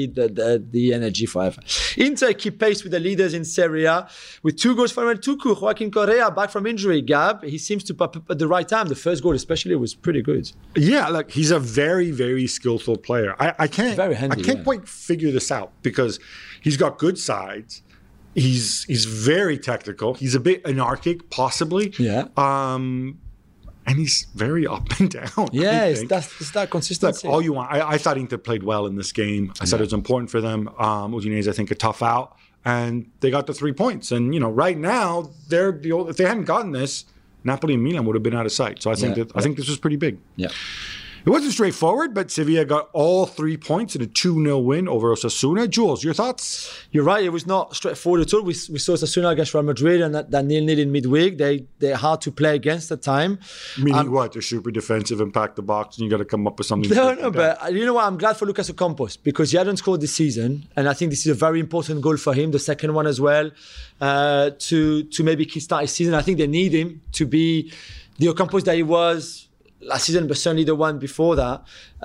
the energy forever. Inter keep pace with the leaders in Serie A with 2 goals for Tucu. Joaquin Correa back from injury. Gab, he seems to pop up at the right time. The first goal especially was pretty good. Yeah, look, he's a very, very skillful player. I can't quite figure this out because he's got good sides. He's very technical. He's a bit anarchic, possibly. Yeah. And he's very up and down. Yeah, it's that consistency. Look, all you want. I thought Inter played well in this game. I thought it was important for them. Udinese, I think, a tough out, and they got the 3 points. And right now, if they hadn't gotten this, Napoli and Milan would have been out of sight. So I think this was pretty big. Yeah. It wasn't straightforward, but Sevilla got all 3 points in a 2-0 win over Osasuna. Jules, your thoughts? You're right. It was not straightforward at all. We saw Osasuna against Real Madrid and that 0-0 in midweek. They're hard to play against at time. Meaning what? They're super defensive and pack the box and you got to come up with something. No, but you know what? I'm glad for Lucas Ocampos because he hadn't scored this season. And I think this is a very important goal for him, the second one as well, to maybe kickstart his season. I think they need him to be the Ocampos that he was last season, but certainly the one before that,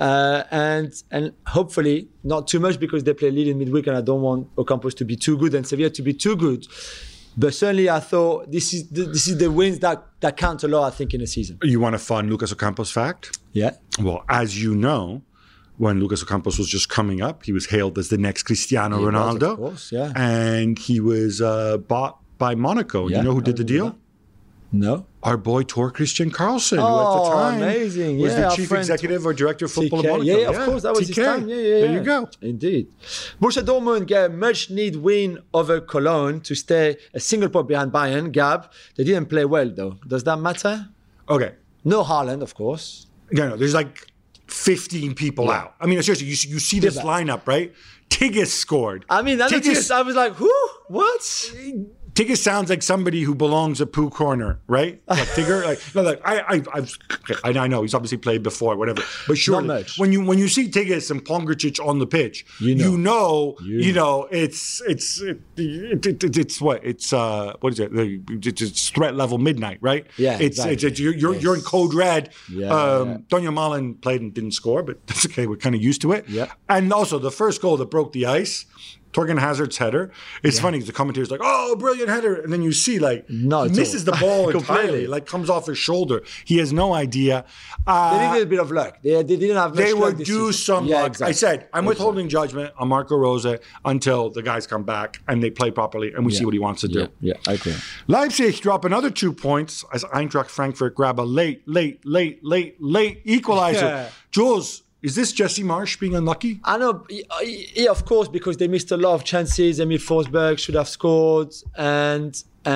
and hopefully not too much because they play Lille in midweek, and I don't want Ocampos to be too good and Sevilla to be too good. But certainly, I thought this is the wins that count a lot. I think in a season. You want a fun Lucas Ocampos fact? Yeah. Well, as you know, when Lucas Ocampos was just coming up, he was hailed as the next Cristiano Ronaldo. Of course, yeah. And he was bought by Monaco. Yeah, you know who did the deal? No. Our boy Tor Christian Carlson, who at the time amazing. was the chief executive or director of football of Monaco. Yeah, of course, that was his time. Yeah. There you go. Indeed. Borussia Dortmund get a much-needed win over Cologne to stay a single point behind Bayern. Gab, they didn't play well, though. Does that matter? Okay. No Haaland, of course. No, there's like 15 people out. I mean, seriously, you see this lineup, right? Tigges scored. I mean, I was like, who? What? Tigges sounds like somebody who belongs at Pooh Corner, right? Like Tigger, I know he's obviously played before, whatever. But surely, when you see Tigges and Pongracic on the pitch, you know, it's what is it? It's threat level midnight, right? Yeah, you're in code red. Donny Malen played and didn't score, but that's okay. We're kind of used to it. Yeah. And also the first goal that broke the ice, Torgan Hazard's header. It's funny, the commentator's like, "Oh, brilliant header," and then you see he misses the ball entirely, like comes off his shoulder. He has no idea. They needed a bit of luck. They didn't have much luck. They were due some luck. Exactly. I said I'm withholding judgment on Marco Rose until the guys come back and they play properly and we see what he wants to do. Yeah, I agree. Leipzig drop another 2 points as Eintracht Frankfurt grab a late equalizer. Jules. Is this Jesse Marsch being unlucky? I know, yeah, of course, because they missed a lot of chances. Emil Forsberg should have scored, and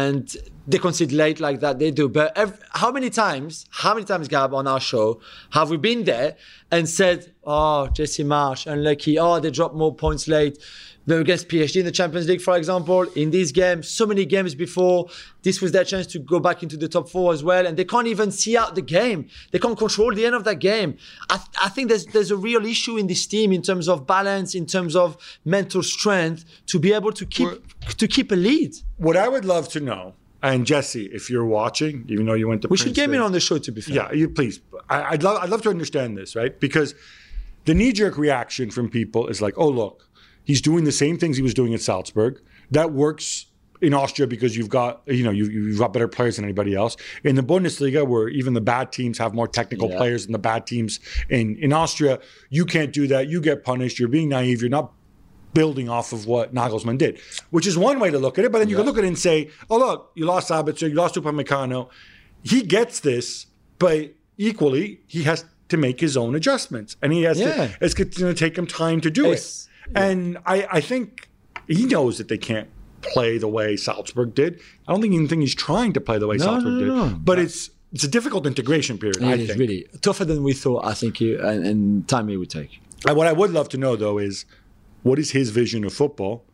they concede late like that. They do. But how many times, Gab, on our show, have we been there and said, "Oh, Jesse Marsch, unlucky. Oh, they dropped more points late." Against PSG in the Champions League, for example, in these games, so many games before, this was their chance to go back into the top 4 as well, and they can't even see out the game. They can't control the end of that game. I think there's a real issue in this team in terms of balance, in terms of mental strength, to be able to keep a lead. What I would love to know, and Jesse, if you're watching, even though you went to we should get him on the show, to be fair. Yeah, please. I'd love to understand this, right? Because the knee-jerk reaction from people is like, "Oh, look, he's doing the same things he was doing at Salzburg. That works in Austria because you've got better players than anybody else. In the Bundesliga, where even the bad teams have more technical players than the bad teams in Austria, you can't do that. You get punished. You're being naive. You're not building off of what Nagelsmann did," which is one way to look at it. But then you can look at it and say, "Oh, look, you lost Sabitzer, you lost Upamecano." He gets this, but equally, he has to make his own adjustments, and he has to. It's going to take him time to do it. And I think he knows that they can't play the way Salzburg did. I don't even think he's trying to play the way Salzburg did. But it's a difficult integration period, I think. It is really tougher than we thought, I think, and time it would take. What I would love to know, though, is what is his vision of football?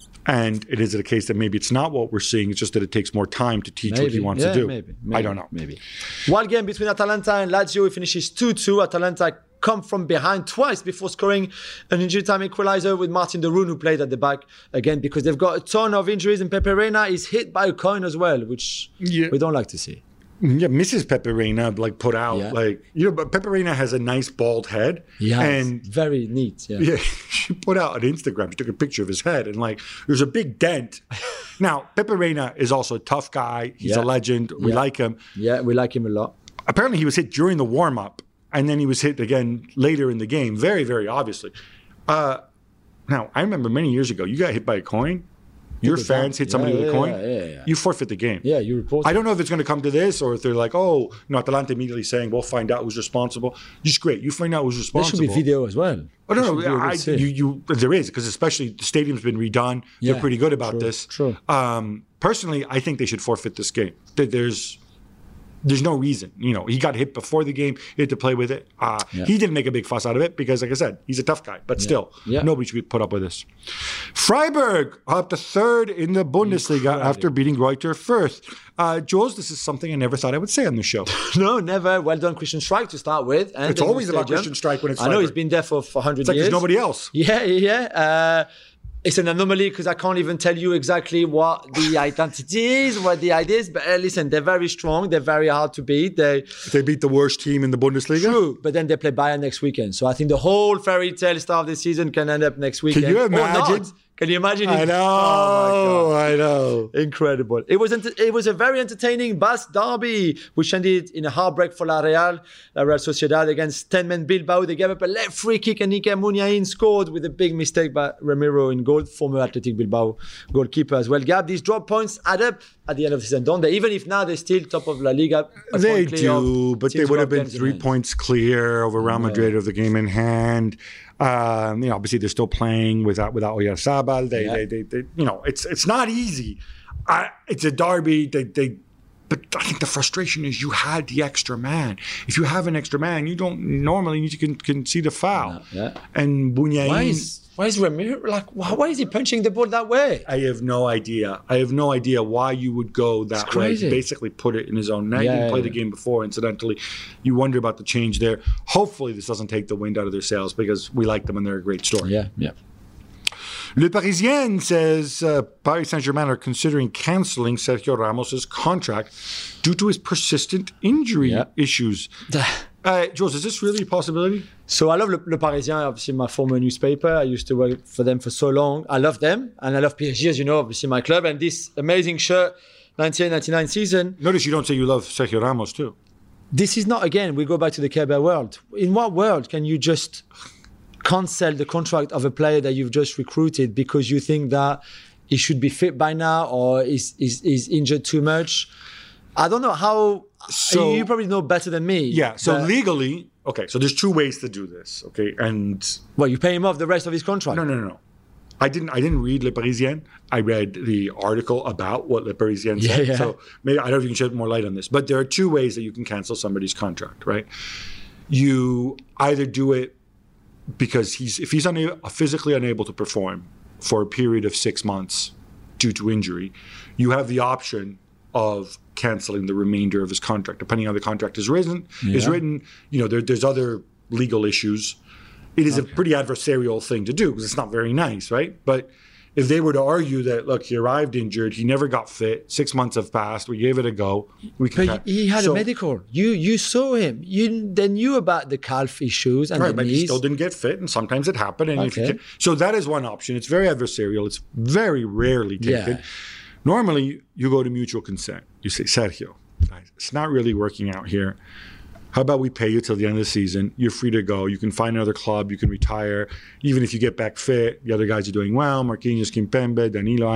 And is it a case that maybe it's not what we're seeing, it's just that it takes more time to teach what he wants to do? Maybe. I don't know. Maybe. One game between Atalanta and Lazio, it finishes 2-2. Atalanta come from behind twice before scoring an injury time equalizer with Martin de Roon, who played at the back again, because they've got a ton of injuries, and Pepe Reina is hit by a coin as well, which we don't like to see. Yeah, Mrs. Pepe Reina put out but Pepe Reina has a nice bald head. Yeah, and very neat. Yeah, she put out on Instagram. She took a picture of his head, and there's a big dent. Now, Pepe Reina is also a tough guy. He's a legend. We like him. Yeah, we like him a lot. Apparently, he was hit during the warm up, and then he was hit again later in the game. Very, very obviously. Now, I remember many years ago, you got hit by a coin. Your fans hit somebody with a coin, you forfeit the game. Yeah, you report it. I don't know if it's going to come to this, or if they're like, Atalanta immediately saying, we'll find out who's responsible. Just great. You find out who's responsible. There should be video as well. Oh, no, there is, because especially the stadium's been redone. Yeah, they're pretty good about this. True. Personally, I think they should forfeit this game. There's no reason. He got hit before the game. He had to play with it. He didn't make a big fuss out of it because, like I said, he's a tough guy. But still, nobody should put up with this. Freiburg up to third in the Bundesliga after beating Greuther Fürth. Jules, this is something I never thought I would say on the show. No, never. Well done, Christian Streich, to start with. And it's always about Christian Streich when it's Freiburg. I know he's been there for 100 years. It's like there's nobody else. Yeah. It's an anomaly because I can't even tell you exactly what the identity is, what the idea is. But listen, they're very strong. They're very hard to beat. They beat the worst team in the Bundesliga. True, but then they play Bayern next weekend. So I think the whole fairy tale start of the season can end up next weekend. Can you imagine? Can you imagine? I know. Oh my God. I know. Incredible. It was a very entertaining Basque derby, which ended in a heartbreak for La Real Sociedad against 10-man Bilbao. They gave up a left free kick, and Iker Muniain scored with a big mistake by Ramiro in goal, former Athletic Bilbao goalkeeper as well. Gab, these drop points add up at the end of the season, don't they? Even if now they're still top of La Liga. They do, but they would have been 3 points clear over Real Madrid of the game in hand. Obviously they're still playing without Oyarzabal. It's not easy. It's a derby. But I think the frustration is you had the extra man. If you have an extra man, you don't normally need to concede a foul. And Bunyain. Why is Ramiro why is he punching the ball that way? I have no idea. Why you would go that way. He basically put it in his own net. He didn't play the game before, incidentally. You wonder about the change there. Hopefully this doesn't take the wind out of their sails because we like them and they're a great story. Yeah. Le Parisien says Paris Saint-Germain are considering cancelling Sergio Ramos' contract due to his persistent injury issues. Jules, is this really a possibility? So I love Le Parisien, obviously my former newspaper. I used to work for them for so long. I love them and I love PSG, as you know, obviously my club. And this amazing shirt, 98-99 season. Notice you don't say you love Sergio Ramos too. This is not, again, we go back to the Kerber world. In what world can you just cancel the contract of a player that you've just recruited because you think that he should be fit by now or is injured too much? I don't know how. So you probably know better than me. Yeah. So legally, okay. So there's two ways to do this. Okay, and you pay him off the rest of his contract? No. I didn't read Le Parisien. I read the article about what Le Parisien said. Yeah. So maybe I don't know if you can shed more light on this. But there are two ways that you can cancel somebody's contract. Right. You either do it because if he's physically unable to perform for a period of 6 months due to injury, you have the option of canceling the remainder of his contract, depending on how the contract is written. There's other legal issues. It is a pretty adversarial thing to do because it's not very nice, right? But if they were to argue that, look, he arrived injured, he never got fit, 6 months have passed, we gave it a go. He had a medical. You saw him. They knew about the calf issues and the but knees. He still didn't get fit, and sometimes it happened. And so that is one option. It's very adversarial. It's very rarely taken. Yeah. Normally, you go to mutual consent. You say, Sergio, it's not really working out here. How about we pay you till the end of the season? You're free to go. You can find another club. You can retire. Even if you get back fit, the other guys are doing well. Marquinhos, Kimpembe, Danilo,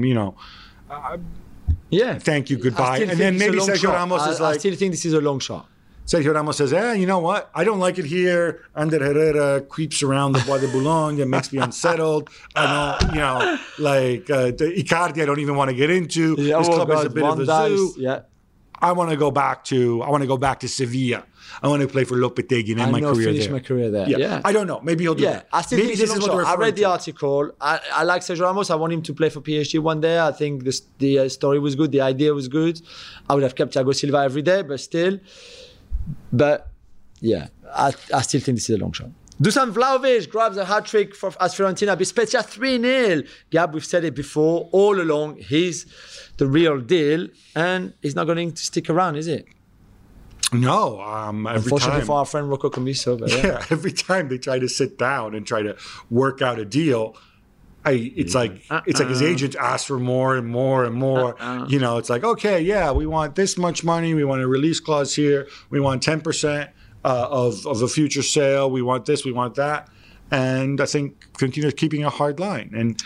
thank you, goodbye. And then maybe Sergio Ramos is like... I still think this is a long shot. Sergio Ramos says, you know what? I don't like it here. Ander Herrera creeps around the Bois de Boulogne. It makes me unsettled. I don't, Icardi, I don't even want to get into. Yeah, this club is a bit of a zoo. Yeah. I want to go back to Sevilla. I want to play for Lopetegui and end my career there. Finish my career there. Yeah. I don't know. Maybe he'll do that. I still think this is what I read the article. I like Sergio Ramos. I want him to play for PSG one day. I think the story was good. The idea was good. I would have kept Thiago Silva every day, but still. But yeah, I still think this is a long shot. Dusan Vlahovic grabs a hat-trick as Fiorentina beats Spezia 3-0. Gab, we've said it before, all along, he's the real deal, and he's not going to stick around, is it? No. Unfortunately for our friend Rocco Commisso. But yeah, every time they try to sit down and try to work out a deal, it's like his agent asks for more and more and more. It's like, okay, yeah, we want this much money. We want a release clause here. We want 10%. Of a future sale, we want this, we want that, and I think Fiorentina keeping a hard line, and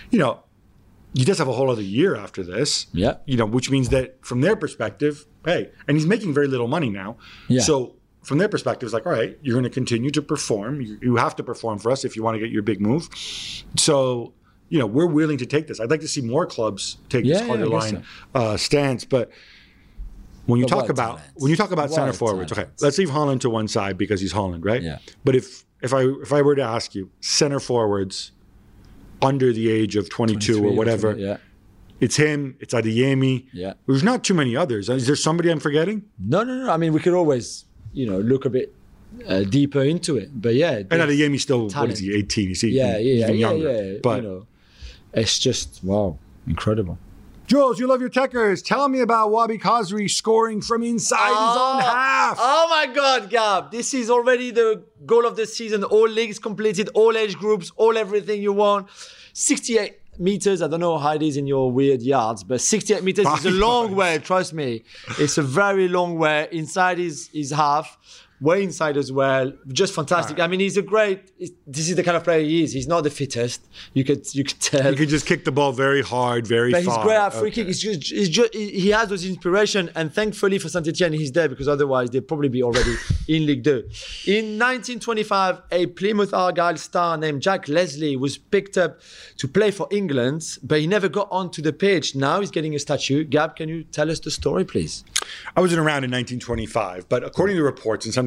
he does have a whole other year after this, which means that from their perspective, and he's making very little money now, so from their perspective, it's like, all right, you're going to continue to perform, you have to perform for us if you want to get your big move, so we're willing to take this. I'd like to see more clubs take this harder line stance, but. When you talk about center forwards, okay, let's leave Haaland to one side because he's Haaland, right? Yeah. But if I were to ask you, center forwards under the age of 22 or whatever, it's him, it's Adeyemi. Yeah. There's not too many others. Is there somebody I'm forgetting? No. I mean, we could always, look a bit deeper into it. But yeah. And Adeyemi still, what is he, 18? Is he even younger? Yeah. But it's just, wow, incredible. Jules, you love your techers. Tell me about Wabi Khazri scoring from inside his own half. Oh my God, Gab. This is already the goal of the season. All leagues completed, all age groups, all everything you want. 68 meters. I don't know how it is in your weird yards, but 68 meters is a long way. Trust me. It's a very long way. Inside his half. Way inside as well, just fantastic. Right. I mean, he's this is the kind of player he is. He's not the fittest. You could tell. He could just kick the ball very hard, very far. But he's great at free kick. He has those inspiration, and thankfully for Saint-Etienne, he's there because otherwise they'd probably be already in Ligue 2. In 1925, a Plymouth Argyle star named Jack Leslie was picked up to play for England, but he never got onto the pitch. Now he's getting a statue. Gab, can you tell us the story, please? I wasn't around in 1925, but according to reports, and sometimes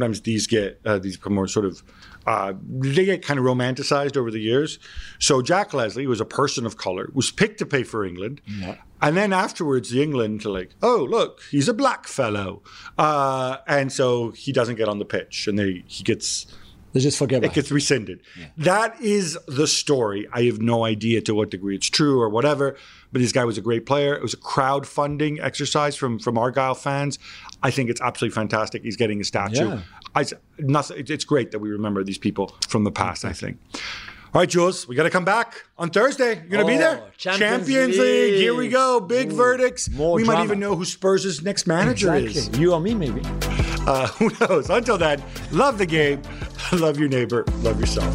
sometimes these become more sort of, they get kind of romanticized over the years. So Jack Leslie, who was a person of color, was picked to play for England. Yeah. And then afterwards, the England are like, oh, look, he's a black fellow. And so he doesn't get on the pitch, and they just forget it. Gets rescinded. Yeah. That is the story. I have no idea to what degree it's true or whatever, but this guy was a great player. It was a crowdfunding exercise from Argyle fans. I think it's absolutely fantastic. He's getting a statue. Yeah. It's great that we remember these people from the past, I think. All right, Jules, we got to come back on Thursday. You're going to be there? Champions League. Here we go. Big verdicts. We might even know who Spurs' next manager is. You or me, maybe. Who knows? Until then, love the game. Love your neighbor. Love yourself.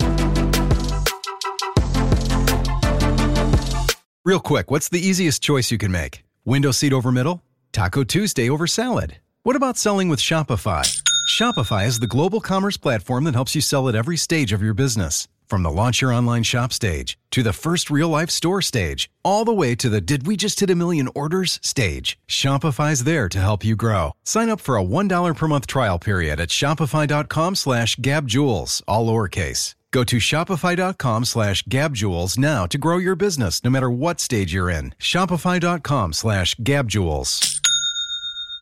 Real quick, what's the easiest choice you can make? Window seat over middle? Taco Tuesday over salad? What about selling with Shopify? Shopify is the global commerce platform that helps you sell at every stage of your business. From the launch your online shop stage, to the first real-life store stage, all the way to the did we just hit 1 million orders stage, Shopify's there to help you grow. Sign up for a $1 per month trial period at shopify.com/gabjules, all lowercase. Go to shopify.com/gabjules now to grow your business no matter what stage you're in. Shopify.com/gabjules.